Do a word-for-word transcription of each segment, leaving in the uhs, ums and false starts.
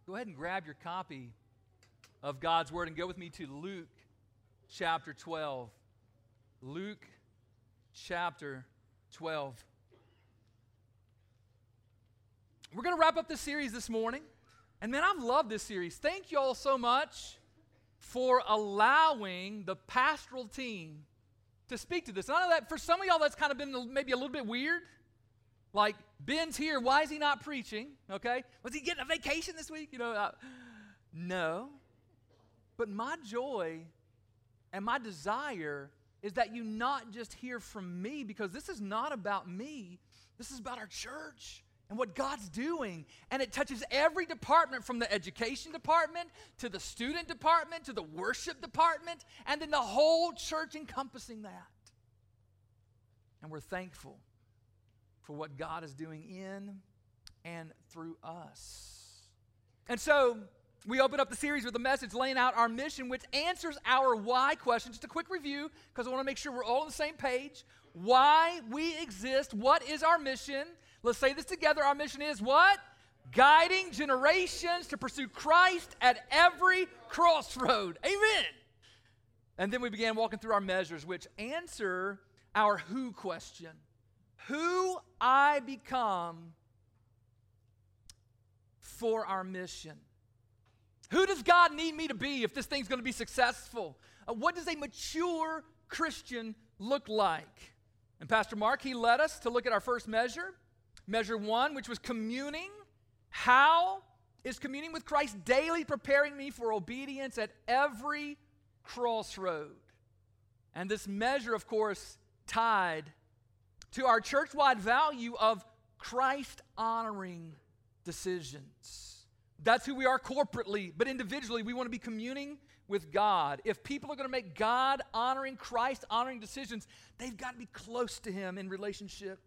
Go ahead and grab your copy of God's Word and go with me to Luke chapter twelve. Luke chapter twelve. We're going to wrap up this series this morning. And man, I've loved this series. Thank you all so much for allowing the pastoral team to speak to this. And I know that for some of y'all that's kind of been maybe a little bit weird. Like, Ben's here, why is he not preaching? Okay? Was he getting a vacation this week? You know, uh, no. But my joy and my desire is that you not just hear from me, because this is not about me. This is about our church and what God's doing. And it touches every department, from the education department to the student department to the worship department, and then the whole church encompassing that. And we're thankful for what God is doing in and through us. And so we open up the series with a message laying out our mission, which answers our why question. Just a quick review, because I want to make sure we're all on the same page. Why we exist. What is our mission? Let's say this together. Our mission is what? Guiding generations to pursue Christ at every crossroad. Amen. And then we began walking through our measures, which answer our who question. Who I become for our mission. Who does God need me to be if this thing's going to be successful? Uh, what does a mature Christian look like? And Pastor Mark, he led us to look at our first measure. Measure one, which was communing. How is communing with Christ daily preparing me for obedience at every crossroad? And this measure, of course, tied to our church-wide value of Christ-honoring decisions. That's who we are corporately, but individually, we want to be communing with God. If people are going to make God-honoring, Christ-honoring decisions, they've got to be close to Him in relationship.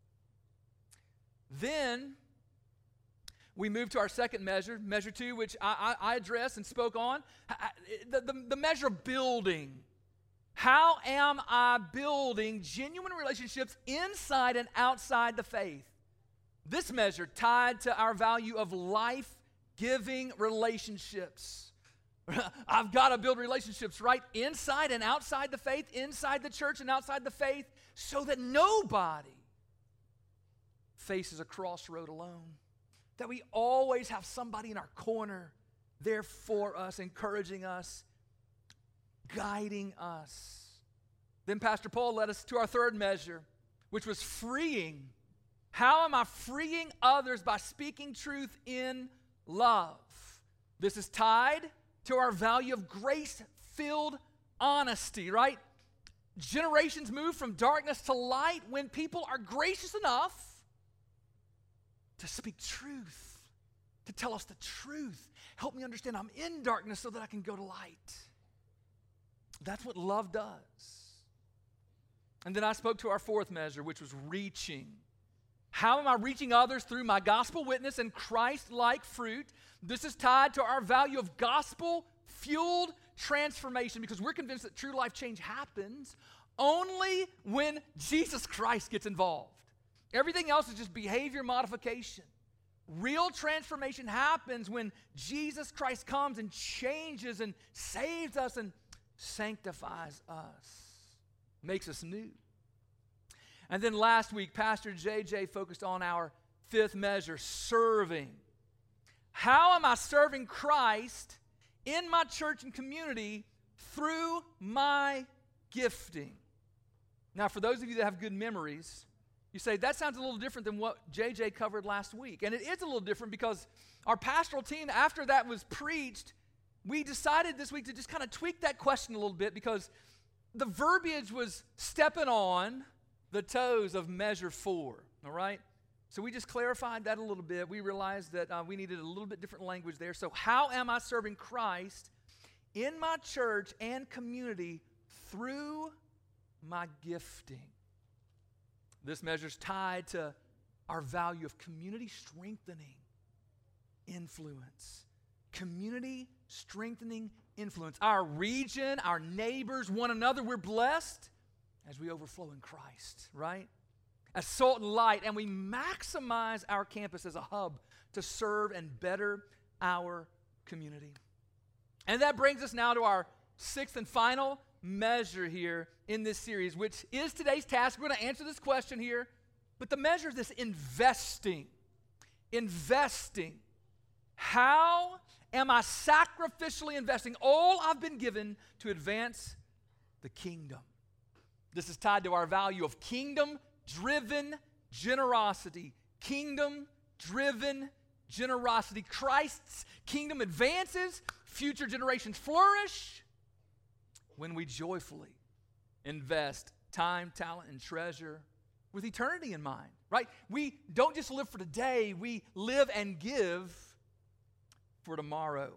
Then we move to our second measure, measure two, which I, I, I addressed and spoke on, the, the, the measure of building. How am I building genuine relationships inside and outside the faith? This measure tied to our value of life-giving relationships. I've got to build relationships right inside and outside the faith, inside the church and outside the faith, so that nobody faces a crossroad alone. That we always have somebody in our corner there for us, encouraging us, guiding us. Then Pastor Paul led us to our third measure, which was freeing. How am I freeing others by speaking truth in love? This is tied to our value of grace-filled honesty, right? Generations move from darkness to light when people are gracious enough to speak truth, to tell us the truth. Help me understand I'm in darkness so that I can go to light. That's what love does. And then I spoke to our fourth measure, which was reaching. How am I reaching others through my gospel witness and Christ-like fruit? This is tied to our value of gospel-fueled transformation, because we're convinced that true life change happens only when Jesus Christ gets involved. Everything else is just behavior modification. Real transformation happens when Jesus Christ comes and changes and saves us and sanctifies us, makes us new. And then last week, Pastor J J focused on our fifth measure, serving. How am I serving Christ in my church and community through my gifting? Now, for those of you that have good memories, you say, that sounds a little different than what J J covered last week. And it is a little different because our pastoral team, after that was preached, we decided this week to just kind of tweak that question a little bit, because the verbiage was stepping on the toes of measure four, all right? So we just clarified that a little bit. We realized that uh, we needed a little bit different language there. So how am I serving Christ in my church and community through my gifting? This measure is tied to our value of community strengthening influence. Community strengthening influence. Our region, our neighbors, one another, we're blessed as we overflow in Christ, right? As salt and light, and we maximize our campus as a hub to serve and better our community. And that brings us now to our sixth and final measure here in this series, which is today's task. We're going to answer this question here, but the measure is this: investing. Investing. How am I sacrificially investing all I've been given to advance the kingdom? This is tied to our value of kingdom-driven generosity. Kingdom-driven generosity. Christ's kingdom advances, future generations flourish when we joyfully invest time, talent, and treasure with eternity in mind, right? We don't just live for today, we live and give for tomorrow.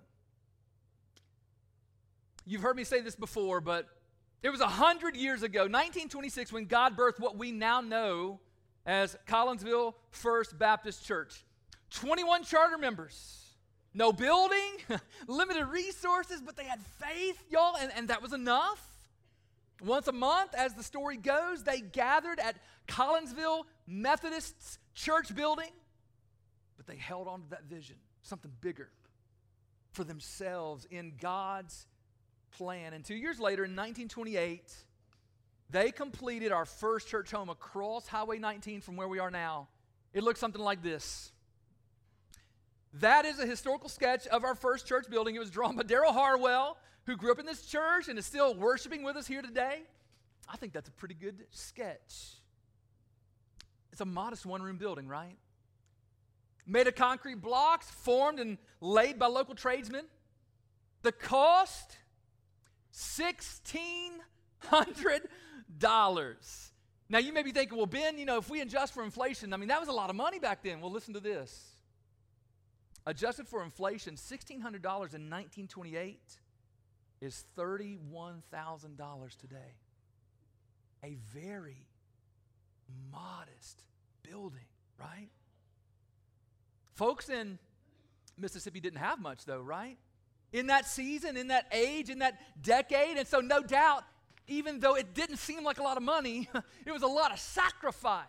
You've heard me say this before, but it was one hundred years ago, nineteen twenty-six, when God birthed what we now know as Collinsville First Baptist Church. twenty-one charter members, no building, limited resources, but they had faith, y'all, and, and that was enough. Once a month, as the story goes, they gathered at Collinsville Methodist's church building, but they held on to that vision, something bigger for themselves in God's plan. And two years later, in nineteen twenty-eight, they completed our first church home across Highway nineteen from where we are now. It looks something like this. That is a historical sketch of our first church building. It was drawn by Daryl Harwell, who grew up in this church and is still worshiping with us here today. I think that's a pretty good sketch. It's a modest one-room building, right? Made of concrete blocks, formed and laid by local tradesmen. The cost, sixteen hundred dollars. Now, you may be thinking, well, Ben, you know, if we adjust for inflation, I mean, that was a lot of money back then. Well, listen to this. Adjusted for inflation, sixteen hundred dollars in nineteen twenty-eight is thirty-one thousand dollars today. A very modest building, right? Folks in Mississippi didn't have much, though, right? In that season, in that age, in that decade. And so no doubt, even though it didn't seem like a lot of money, it was a lot of sacrifice.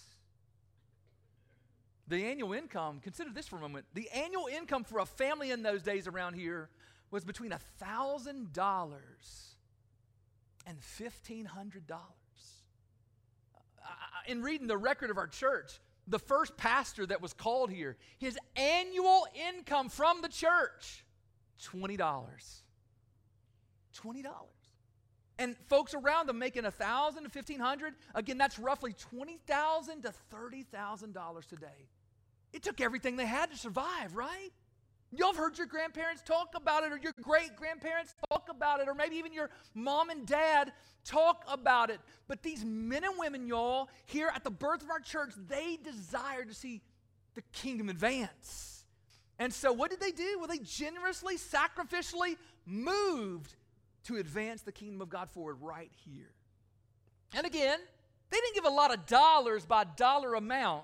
The annual income, consider this for a moment. The annual income for a family in those days around here was between one thousand dollars and fifteen hundred dollars. In reading the record of our church, the first pastor that was called here, his annual income from the church, twenty dollars. twenty dollars. And folks around them making one thousand dollars to fifteen hundred dollars, again, that's roughly twenty thousand dollars to thirty thousand dollars today. It took everything they had to survive, right? Y'all have heard your grandparents talk about it, or your great-grandparents talk about it, or maybe even your mom and dad talk about it. But these men and women, y'all, here at the birth of our church, they desired to see the kingdom advance. And so what did they do? Well, they generously, sacrificially moved to advance the kingdom of God forward right here. And again, they didn't give a lot of dollars by dollar amount,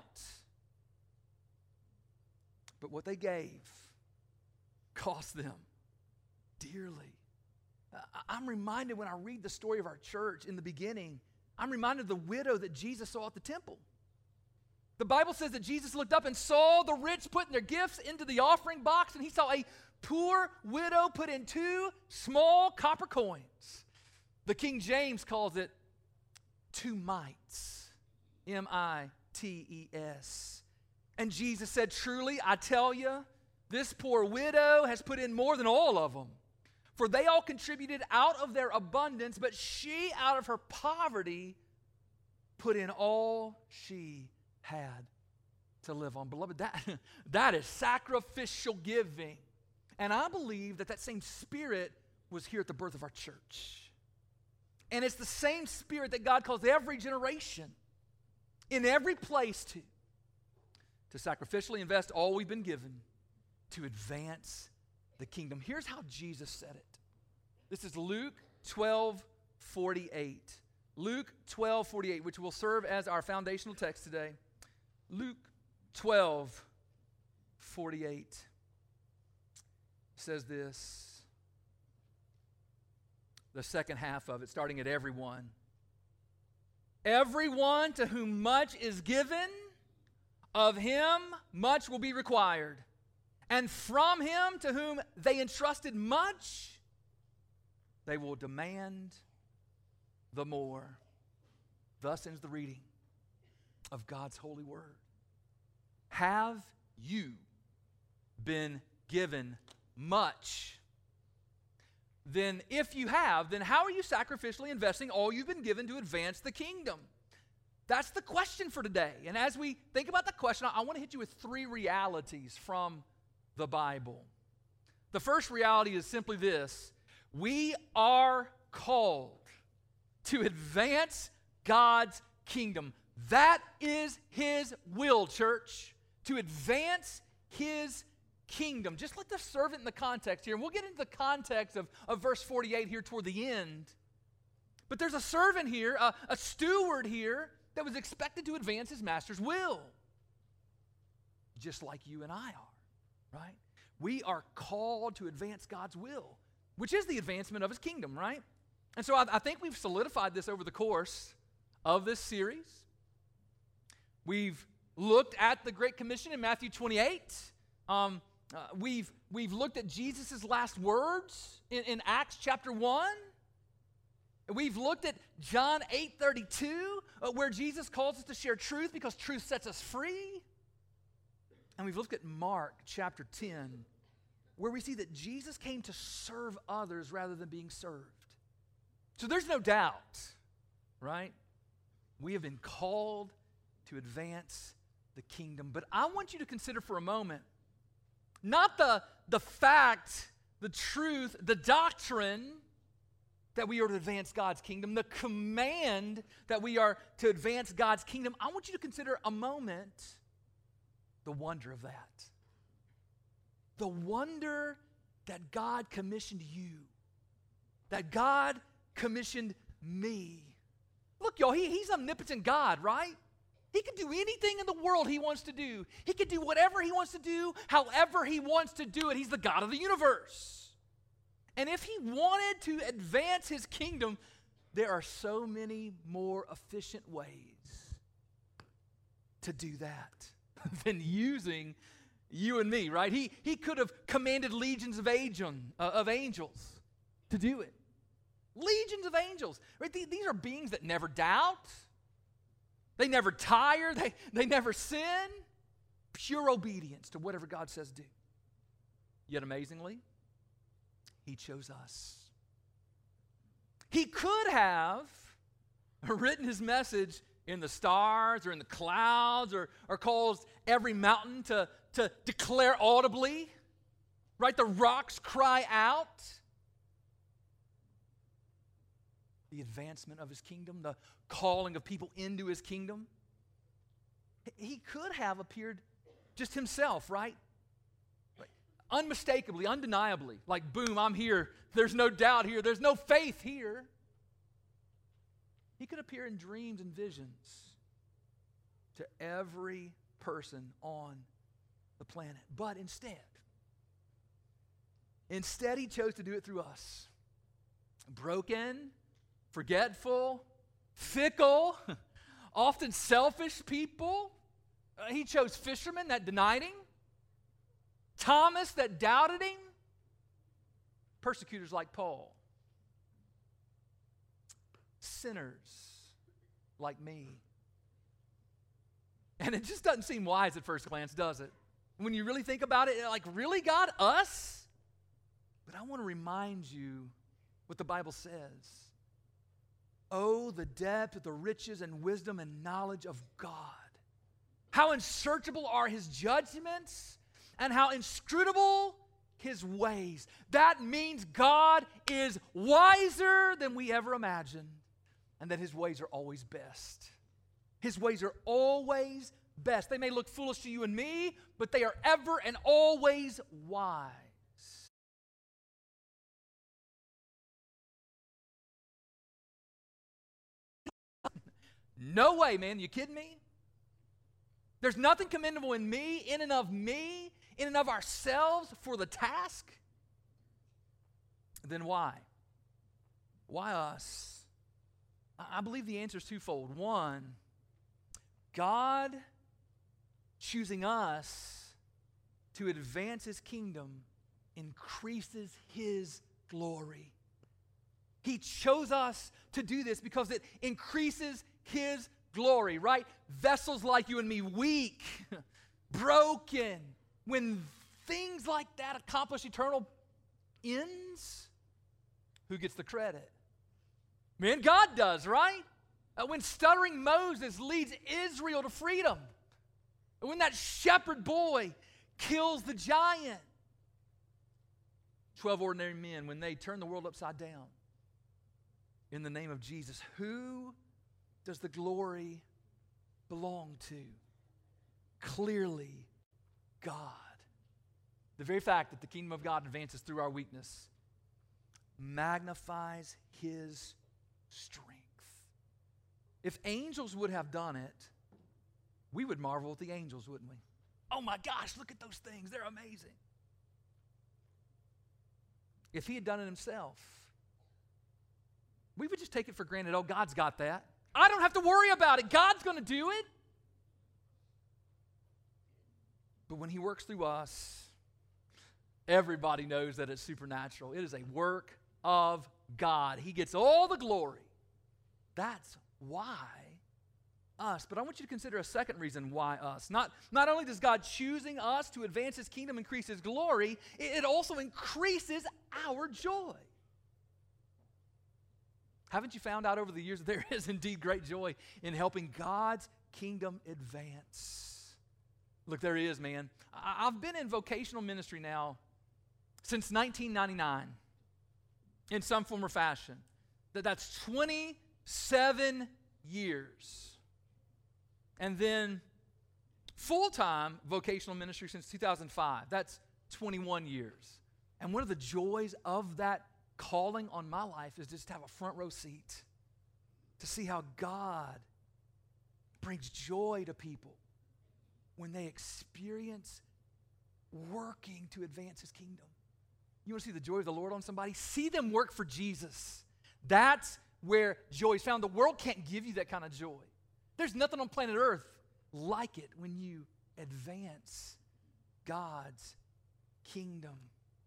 but what they gave cost them dearly. Uh, I'm reminded when I read the story of our church in the beginning, I'm reminded of the widow that Jesus saw at the temple. The Bible says that Jesus looked up and saw the rich putting their gifts into the offering box, and he saw a poor widow put in two small copper coins. The King James calls it two mites, M I T E S. And Jesus said, truly, I tell you, this poor widow has put in more than all of them. For they all contributed out of their abundance, but she, out of her poverty, put in all she had to live on. Beloved, that, that is sacrificial giving. And I believe that that same spirit was here at the birth of our church. And it's the same spirit that God calls every generation, in every place to, to sacrificially invest all we've been given to advance the kingdom. Here's how Jesus said it. This is Luke twelve forty-eight. Luke twelve forty-eight, which will serve as our foundational text today. Luke twelve forty-eight says this. The second half of it, starting at everyone. Everyone to whom much is given, of him much will be required. And from him to whom they entrusted much, they will demand the more. Thus ends the reading of God's holy word. Have you been given much? Then if you have, then how are you sacrificially investing all you've been given to advance the kingdom? That's the question for today. And as we think about the question, I want to hit you with three realities from the Bible. The first reality is simply this: we are called to advance God's kingdom. That is His will, church, to advance His kingdom. Just let the servant in the context here, and we'll get into the context of, of verse forty-eight here toward the end. But there's a servant here, a, a steward here, that was expected to advance his master's will. Just like you and I are, right? We are called to advance God's will, which is the advancement of His kingdom, right? And so I, I think we've solidified this over the course of this series. We've looked at the Great Commission in Matthew twenty-eight. Um, uh, we've, we've looked at Jesus' last words in, in Acts chapter one. We've looked at John eight thirty-two, uh, where Jesus calls us to share truth because truth sets us free. And we've looked at Mark chapter ten, where we see that Jesus came to serve others rather than being served. So there's no doubt, right? We have been called to advance the kingdom. But I want you to consider for a moment not the, the fact, the truth, the doctrine that we are to advance God's kingdom, the command that we are to advance God's kingdom. I want you to consider a moment the wonder of that. The wonder that God commissioned you, that God commissioned me. Look, y'all, he, He's omnipotent God, right? He can do anything in the world He wants to do. He can do whatever He wants to do, however He wants to do it. He's the God of the universe. And if He wanted to advance His kingdom, there are so many more efficient ways to do that than using you and me, right? He, he could have commanded legions of, angel, uh, of angels to do it. Legions of angels. Right? These, these are beings that never doubt. They never tire. They, they never sin. Pure obedience to whatever God says do. Yet amazingly, He chose us. He could have written His message in the stars or in the clouds or, or caused every mountain to, to declare audibly, right? The rocks cry out. The advancement of His kingdom, the calling of people into His kingdom. He could have appeared just Himself, right? Unmistakably, undeniably, like boom, I'm here. There's no doubt here. There's no faith here. He could appear in dreams and visions to every person on the planet. But instead, instead He chose to do it through us. Broken, forgetful, fickle, often selfish people. Uh, he chose fishermen that denied Him. Thomas that doubted Him, persecutors like Paul, sinners like me. And it just doesn't seem wise at first glance, does it? When you really think about it, like, really, God, us? But I want to remind you what the Bible says. Oh, the depth of the riches and wisdom and knowledge of God. How unsearchable are His judgments, and how inscrutable His ways. That means God is wiser than we ever imagined, and that His ways are always best. His ways are always best. They may look foolish to you and me, but they are ever and always wise. No way, man. You kidding me? There's nothing commendable in me, in and of me, in and of ourselves for the task. Then why? Why us? I believe the answer is twofold. One, God choosing us to advance his kingdom increases his glory. He chose us to do this because it increases his glory, right? Vessels like you and me, weak, broken. When things like that accomplish eternal ends, who gets the credit? Man, God does, right? Uh, when stuttering Moses leads Israel to freedom, when that shepherd boy kills the giant, twelve ordinary men, when they turn the world upside down in the name of Jesus, who does the glory belong to? Clearly, God. The very fact that the kingdom of God advances through our weakness magnifies his strength. If angels would have done it, we would marvel at the angels, wouldn't we? Oh my gosh, look at those things. They're amazing. If he had done it himself, we would just take it for granted. Oh, God's got that. I don't have to worry about it. God's going to do it. But when he works through us, everybody knows that it's supernatural. It is a work of God. He gets all the glory. That's why us. But I want you to consider a second reason why us. Not, not only does God choosing us to advance his kingdom increase his glory, it, it also increases our joy. Haven't you found out over the years that there is indeed great joy in helping God's kingdom advance? Look, there is, man. I, I've been in vocational ministry now since nineteen ninety-nine in some form or fashion. That, that's twenty-seven years. And then full-time vocational ministry since two thousand five. That's twenty-one years. And one of the joys of that calling on my life is just to have a front row seat to see how God brings joy to people when they experience working to advance his kingdom. You want to see the joy of the Lord on somebody? See them work for Jesus. That's where joy is found. The world can't give you that kind of joy. There's nothing on planet Earth like it when you advance God's kingdom.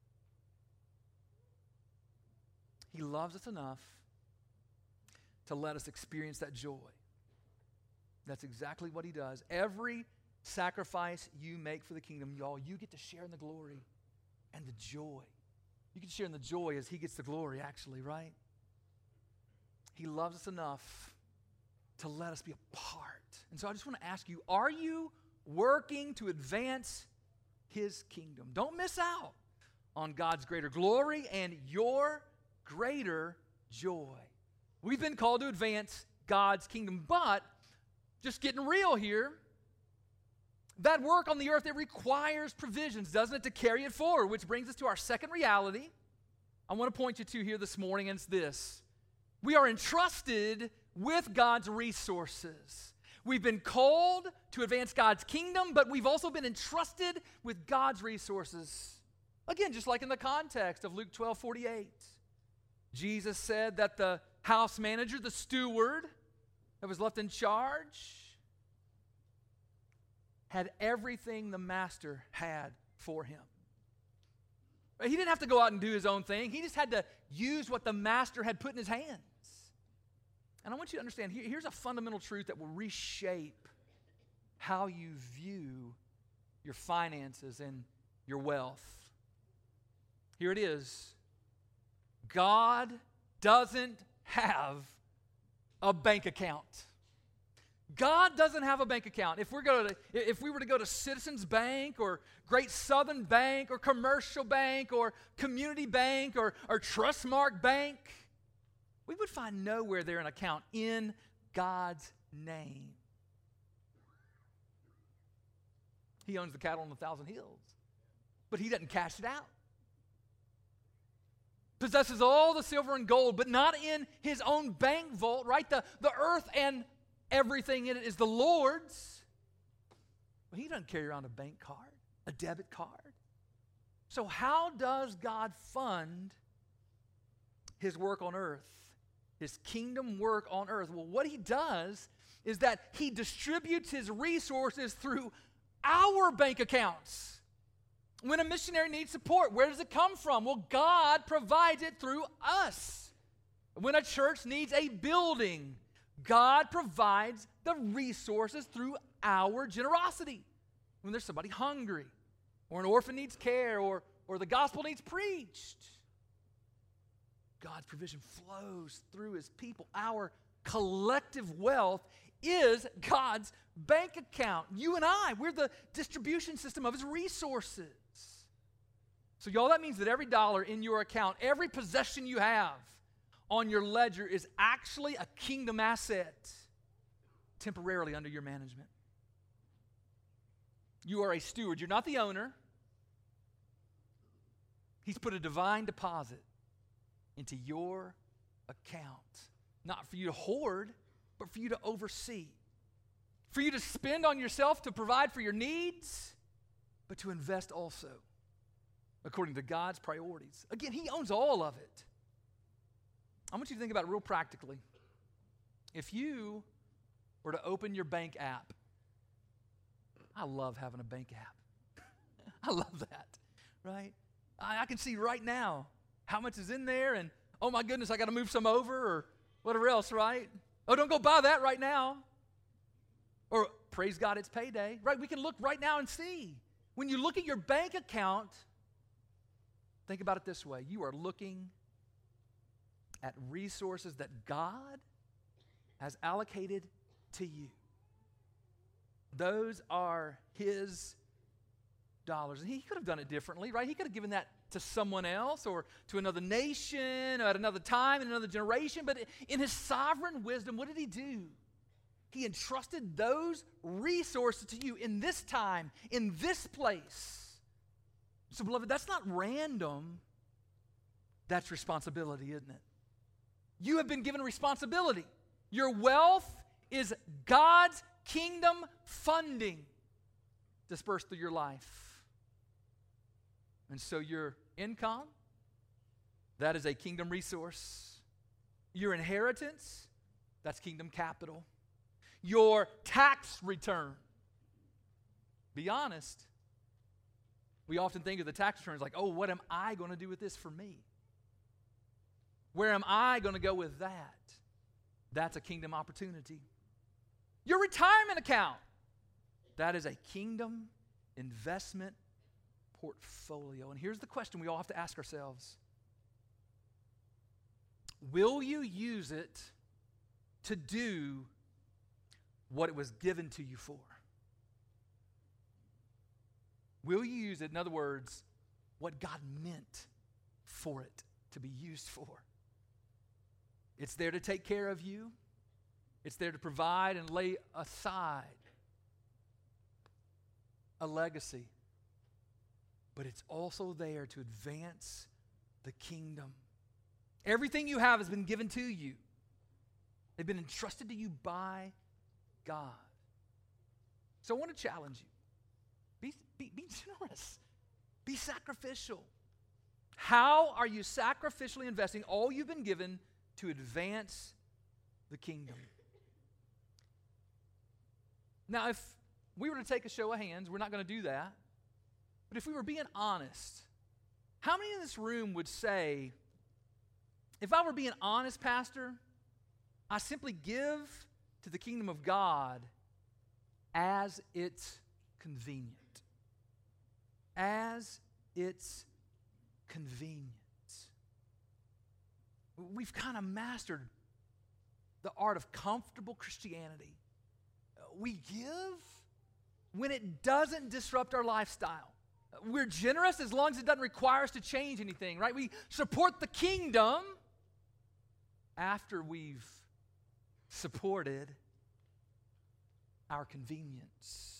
He loves us enough to let us experience that joy. That's exactly what he does. Every sacrifice you make for the kingdom, y'all, you get to share in the glory and the joy. You get to share in the joy as he gets the glory, actually, right? He loves us enough to let us be a part. And so I just want to ask you, are you working to advance his kingdom? Don't miss out on God's greater glory and your greater joy. We've been called to advance God's kingdom, but just getting real here, that work on the earth, it requires provisions, doesn't it, to carry it forward, which brings us to our second reality I want to point you to here this morning, and it's this. We are entrusted with God's resources. We've been called to advance God's kingdom, but we've also been entrusted with God's resources. Again, just like in the context of Luke twelve forty-eight. Jesus said that the house manager, the steward that was left in charge, had everything the master had for him. He didn't have to go out and do his own thing. He just had to use what the master had put in his hands. And I want you to understand, here, here's a fundamental truth that will reshape how you view your finances and your wealth. Here it is. God doesn't have a bank account. God doesn't have a bank account. If we're going to, if we were to go to Citizens Bank or Great Southern Bank or Commercial Bank or Community Bank or, or Trustmark Bank, we would find nowhere there an account in God's name. He owns the cattle on a thousand hills, but he doesn't cash it out. Possesses all the silver and gold, but not in his own bank vault, right? The, the earth and everything in it is the Lord's. But he doesn't carry around a bank card, a debit card. So how does God fund his work on earth, his kingdom work on earth? Well, what he does is that he distributes his resources through our bank accounts. When a missionary needs support, where does it come from? Well, God provides it through us. When a church needs a building, God provides the resources through our generosity. When there's somebody hungry, or an orphan needs care, or, or the gospel needs preached, God's provision flows through his people. Our collective wealth is God's bank account. You and I, we're the distribution system of his resources. So y'all, that means that every dollar in your account, every possession you have on your ledger is actually a kingdom asset temporarily under your management. You are a steward. You're not the owner. He's put a divine deposit into your account. Not for you to hoard, but for you to oversee. For you to spend on yourself to provide for your needs, but to invest also according to God's priorities. Again, he owns all of it. I want you to think about it real practically. If you were to open your bank app, I love having a bank app. I love that, right? I, I can see right now how much is in there, and oh my goodness, I got to move some over, or whatever else, right? Oh, don't go buy that right now. Or praise God, it's payday, right? We can look right now and see. When you look at your bank account, think about it this way. You are looking at resources that God has allocated to you. Those are his dollars. And he could have done it differently, right? He could have given that to someone else or to another nation or at another time in another generation. But in his sovereign wisdom, what did he do? He entrusted those resources to you in this time, in this place. So, beloved, that's not random. That's responsibility, isn't it? You have been given responsibility. Your wealth is God's kingdom funding dispersed through your life. And so your income, that is a kingdom resource. Your inheritance, that's kingdom capital. Your tax return. Be honest. We often think of the tax returns like, oh, what am I going to do with this for me? Where am I going to go with that? That's a kingdom opportunity. Your retirement account. That is a kingdom investment portfolio. And here's the question we all have to ask ourselves. Will you use it to do what it was given to you for? Will you use it, in other words, what God meant for it to be used for? It's there to take care of you. It's there to provide and lay aside a legacy. But it's also there to advance the kingdom. Everything you have has been given to you. They've been entrusted to you by God. So I want to challenge you. Be, be, be generous. Be sacrificial. How are you sacrificially investing all you've been given to advance the kingdom? Now, if we were to take a show of hands, we're not going to do that. But if we were being honest, how many in this room would say, if I were being honest, Pastor, I simply give to the kingdom of God as it's convenient? As it's convenient. We've kind of mastered the art of comfortable Christianity. We give when it doesn't disrupt our lifestyle. We're generous as long as it doesn't require us to change anything, right? We support the kingdom after we've supported our convenience.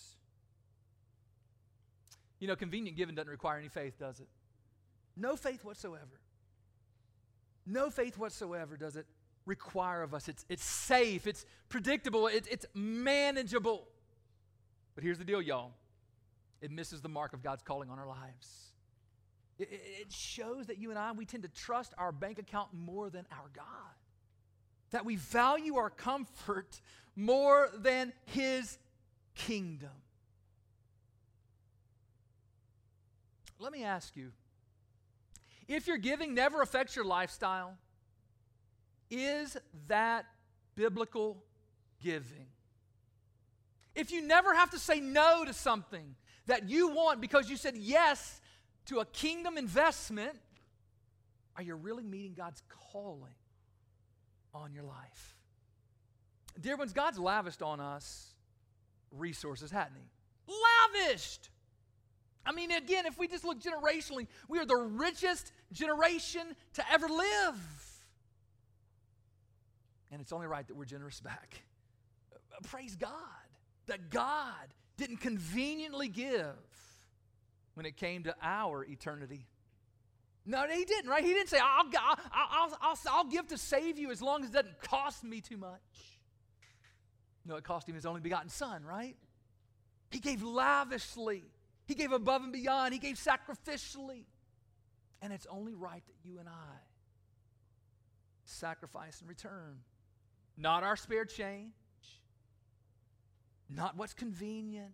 You know, convenient giving doesn't require any faith, does it? No faith whatsoever. No faith whatsoever does it require of us. It's, it's safe. It's predictable. It, it's manageable. But here's the deal, y'all. It misses the mark of God's calling on our lives. It, it shows that you and I, we tend to trust our bank account more than our God. That we value our comfort more than His kingdom. let me ask you, if your giving never affects your lifestyle, is that biblical giving? If you never have to say no to something that you want because you said yes to a kingdom investment, are you really meeting God's calling on your life? Dear ones, God's lavished on us resources, hasn't He? Lavished! I mean, again, if we just look generationally, we are the richest generation to ever live. And it's only right that we're generous back. Praise God that God didn't conveniently give when it came to our eternity. No, He didn't, right? He didn't say, I'll, I'll, I'll, I'll, I'll give to save you as long as it doesn't cost me too much. No, it cost Him His only begotten Son, right? He gave lavishly. He gave above and beyond. He gave sacrificially. And it's only right that you and I sacrifice in return. Not our spare change. Not what's convenient.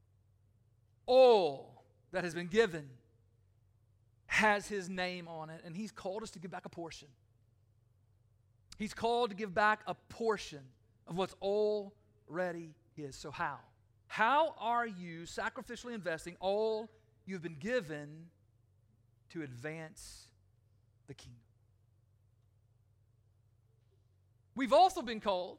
All that has been given has His name on it, and He's called us to give back a portion. He's called to give back a portion of what's already His. So how? How are you sacrificially investing all you've been given to advance the kingdom? We've also been called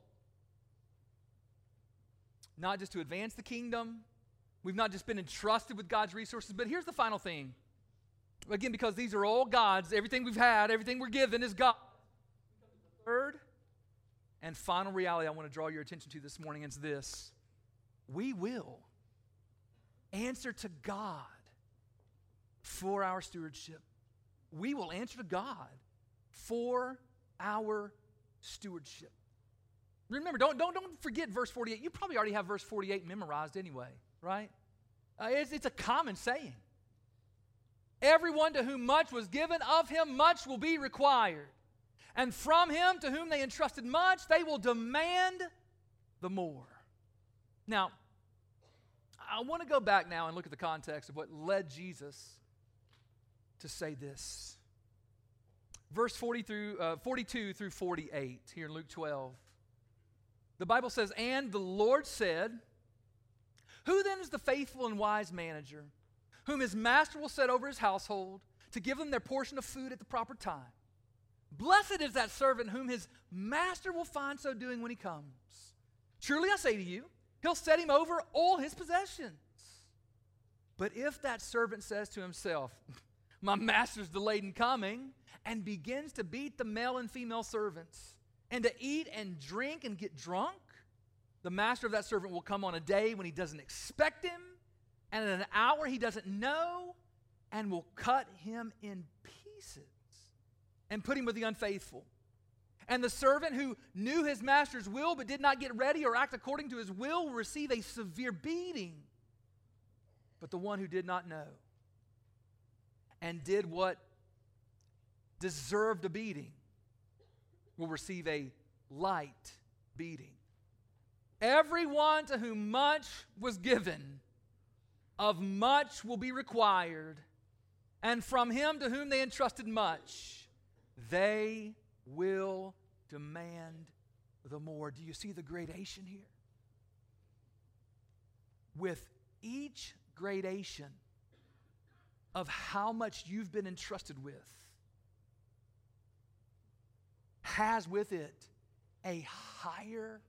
not just to advance the kingdom. We've not just been entrusted with God's resources, but here's the final thing. Again, because these are all God's, everything we've had, everything we're given is God. Third and final reality I want to draw your attention to this morning is this. We will answer to God for our stewardship. We will answer to God for our stewardship. Remember, don't, don't, don't forget verse forty-eight. You probably already have verse forty-eight memorized anyway, right? Uh, it's, it's a common saying. Everyone to whom much was given, of him much will be required. And from him to whom they entrusted much, they will demand the more. Now, I want to go back now and look at the context of what led Jesus to say this. Verse forty through, uh, forty-two through forty-eight here in Luke twelve. The Bible says, and the Lord said, who then is the faithful and wise manager, whom his master will set over his household to give them their portion of food at the proper time? Blessed is that servant whom his master will find so doing when he comes. Truly I say to you, he'll set him over all his possessions. But if that servant says to himself, my master's delayed in coming, and begins to beat the male and female servants, and to eat and drink and get drunk, the master of that servant will come on a day when he doesn't expect him, and at an hour he doesn't know, and will cut him in pieces and put him with the unfaithful. And the servant who knew his master's will but did not get ready or act according to his will will receive a severe beating. But the one who did not know and did what deserved a beating will receive a light beating. Everyone to whom much was given, of much will be required, and from him to whom they entrusted much, they will demand the more. Do you see the gradation here? With each gradation of how much you've been entrusted with, has with it a higher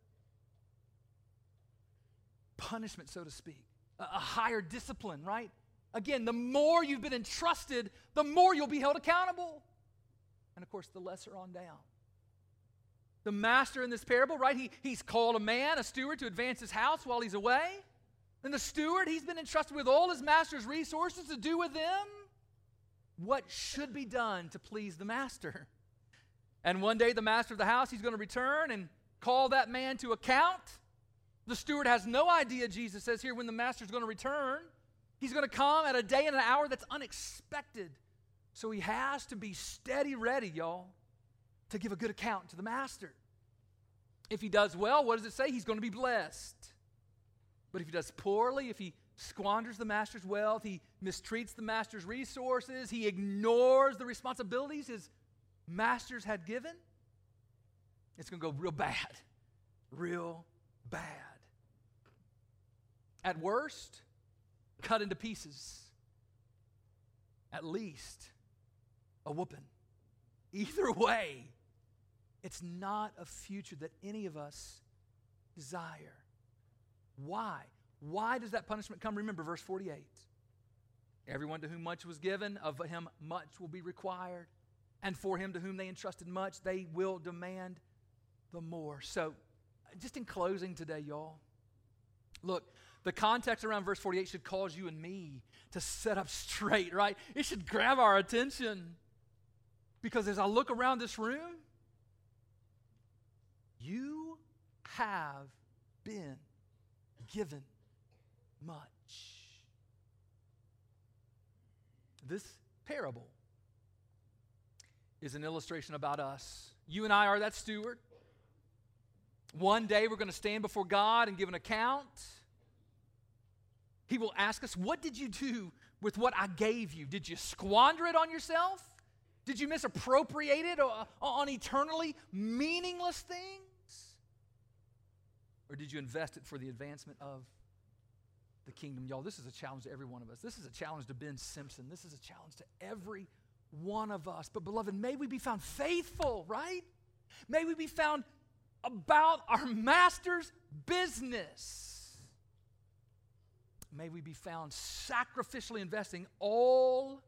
punishment, so to speak, a, a higher discipline, right? Again, the more you've been entrusted, the more you'll be held accountable. And of course, the lesser on down. The master in this parable, right, he, he's called a man, a steward, to advance his house while he's away. And the steward, he's been entrusted with all his master's resources to do with them what should be done to please the master. And one day the master of the house, he's going to return and call that man to account. The steward has no idea, Jesus says here, when the master's going to return. He's going to come at a day and an hour that's unexpected. So he has to be steady ready, y'all, to give a good account to the master. If he does well, what does it say? He's going to be blessed. But if he does poorly, if he squanders the master's wealth. He mistreats the master's resources. He ignores the responsibilities his masters had given. It's going to go real bad. Real bad. At worst, cut into pieces. At least, a whooping. Either way, it's not a future that any of us desire. Why? Why does that punishment come? Remember verse forty-eight. Everyone to whom much was given, of him much will be required. And for him to whom they entrusted much, they will demand the more. So, just in closing today, y'all, look, the context around verse forty-eight should cause you and me to sit up straight, right? It should grab our attention. Because as I look around this room, you have been given much. This parable is an illustration about us. You and I are that steward. One day we're going to stand before God and give an account. He will ask us, what did you do with what I gave you? Did you squander it on yourself? Did you misappropriate it on eternally meaningless things? Or did you invest it for the advancement of the kingdom? Y'all, this is a challenge to every one of us. This is a challenge to Ben Simpson. This is a challenge to every one of us. But beloved, may we be found faithful, right? May we be found about our master's business. May we be found sacrificially investing all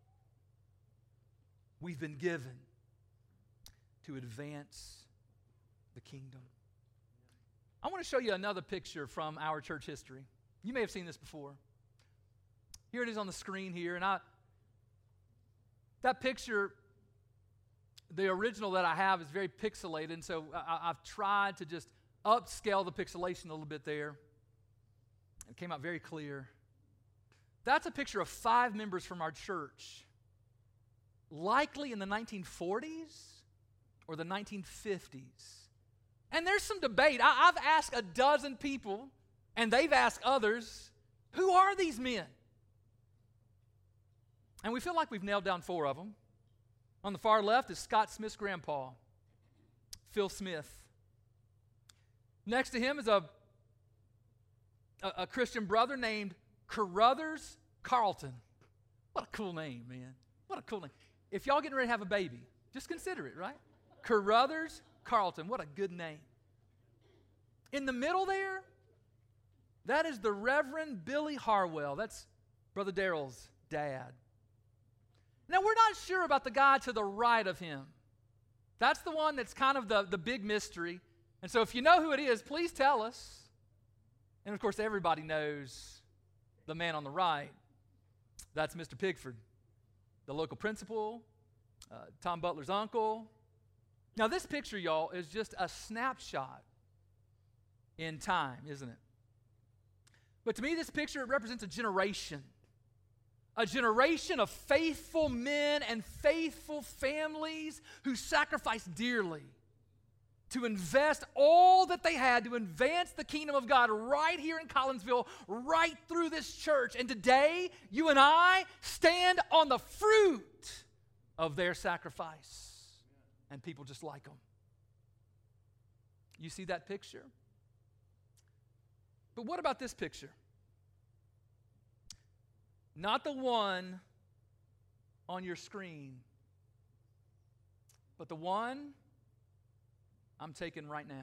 we've been given to advance the kingdom. I want to show you another picture from our church history. You may have seen this before. Here it is on the screen here, and I that picture, the original that I have, is very pixelated, and so I, I've tried to just upscale the pixelation a little bit there. It came out very clear. That's a picture of five members from our church, likely in the nineteen forties or the nineteen fifties. And there's some debate. I, I've asked a dozen people, and they've asked others, who are these men? And we feel like we've nailed down four of them. On the far left is Scott Smith's grandpa, Phil Smith. Next to him is a, a, a Christian brother named Carruthers Carlton. What a cool name, man. What a cool name. If y'all getting ready to have a baby, just consider it, right? Carruthers Carlton. What a good name. In the middle there, that is the Reverend Billy Harwell. That's Brother Daryl's dad. Now, we're not sure about the guy to the right of him. That's the one that's kind of the, the big mystery. And so if you know who it is, please tell us. And, of course, everybody knows the man on the right. That's Mister Pigford, the local principal, uh, Tom Butler's uncle. Now, this picture, y'all, is just a snapshot in time, isn't it? But to me, this picture represents a generation. A generation of faithful men and faithful families who sacrificed dearly to invest all that they had to advance the kingdom of God right here in Collinsville, right through this church. And today, you and I stand on the fruit of their sacrifice. And people just like them. You see that picture? But what about this picture? Not the one on your screen, but the one I'm taking right now.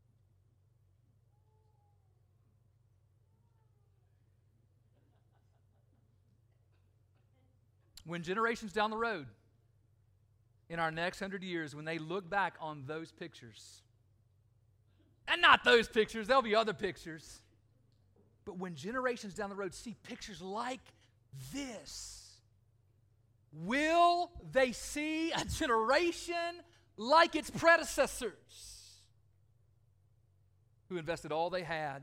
When generations down the road, in our next hundred years, when they look back on those pictures, and not those pictures, there'll be other pictures, but when generations down the road see pictures like this, will they see a generation like its predecessors who invested all they had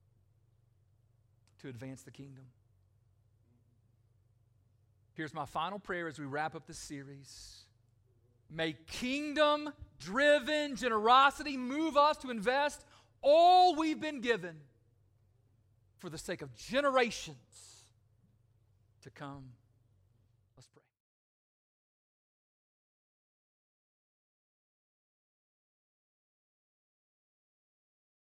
to advance the kingdom? Here's my final prayer as we wrap up this series. May kingdom-driven generosity move us to invest all we've been given for the sake of generations to come. Let's pray.